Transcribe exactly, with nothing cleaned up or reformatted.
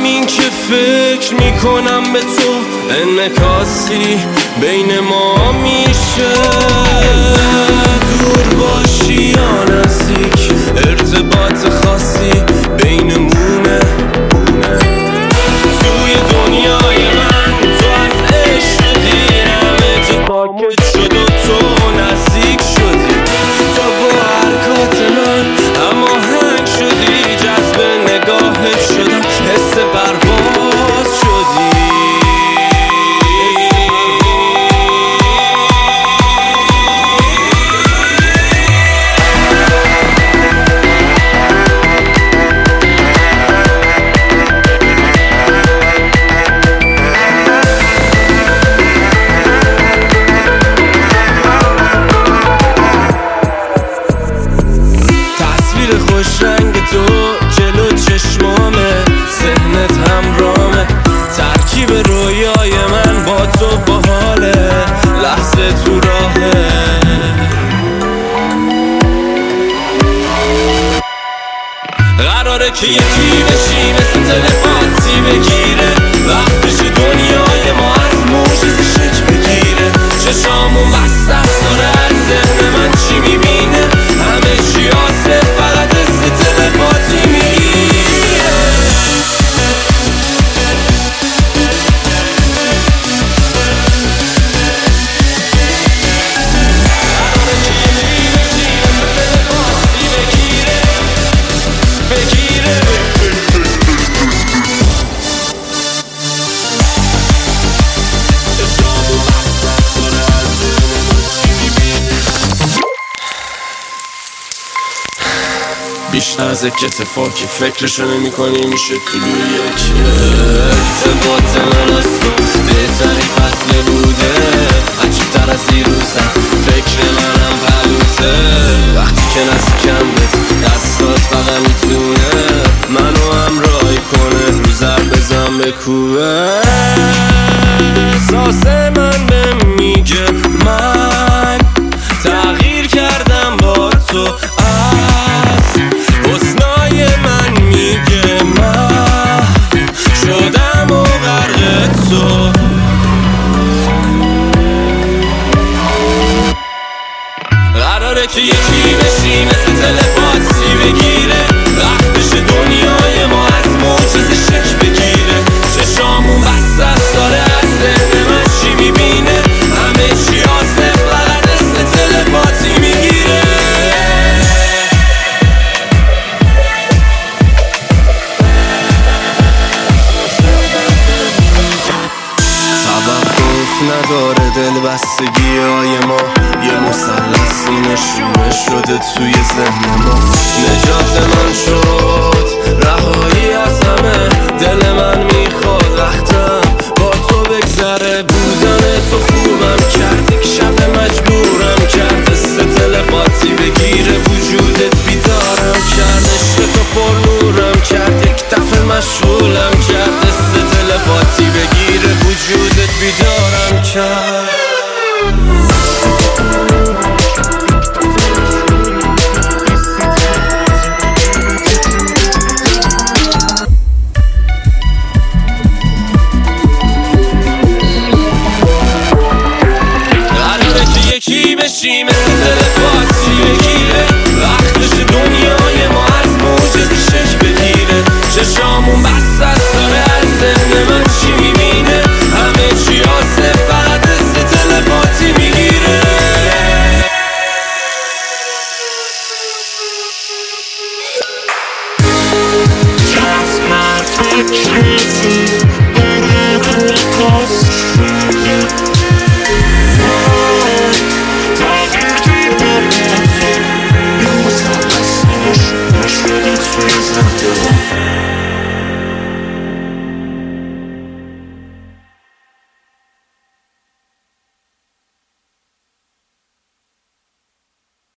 همین که فکر میکنم به تو انعکاسی بین ما میشه. دور باشی یا نزدیک ارتباط خاصی بینمونه. توی دنیای من تو از عشق شدی، همه جا ساکت شد و تو نزدیک شدی. تو با حرکات من اما هنگ شدی، جذب نگاهت شدم، حس پرواز شدی. خوش رنگ تو جلو چشمامه، ذهنت همرامه، ترکیب رویای من با تو باحاله، لحظه تو راهه. قراره که یکی بشی مثل تلپاتی بگیره، وقتش دنیای ما از موجز شک بگیره. چشامون بسته است داره از ذهن من چی میبینه، همه چی آسه فقط است تلپاتی میگیره. قراره که یکی بشی مثل تلپاتی بگیره بگیره بیشتر از یک اتفاقی فکرشو نمی کنی میشه طلوع یک ارتباط من از تو بهترین فصل بوده. عجیب‌تر از دیروزم فکر منم بلوته، وقتی که نزدیکم بهت دستات فقط میتونه منو همراهی کنه، رو ضرب بزن بکوبه. احساس من بهم میگه من تغییر کردم با تو، حسنای من میگه من شدم و غرق تو. قراره که یکی بشی مثل تلپاتی بگیره، وقتش دنیای ما از موجز شک بگیره. چشامون بسته است داره از ذهن من چی میبینه، همه چی آسه فقط است تلپاتی میگیره. نداره دل بستگی های ما، یه مثلثی نشونه شده توی ذهن ما. نجات من شد رهایی از همه، دل من میخواد وقتم با تو بگذره. بودن تو خوبم کرد، یک شب مجبورم کرد، حس تلپاتی بگیره وجودت بیدارم کرد. عشق تو پر نورم کرد، یک دفعه مشغولم کرد، حس تلپاتی بگیره وجودت بیدارم کرد. قراره که یکی بشی مثل تلپاتی بگیره، وقتش دنیای ما از موجز شک بگیره. چشامون بسته است داره از ذهن من چی میبینه، همه چی آسه فقط است تلپاتی میگیره. Just my pictures برای کلاس شده، تغییر دیدم با تو، یه مثلثی نشونه شده توی ذهن من.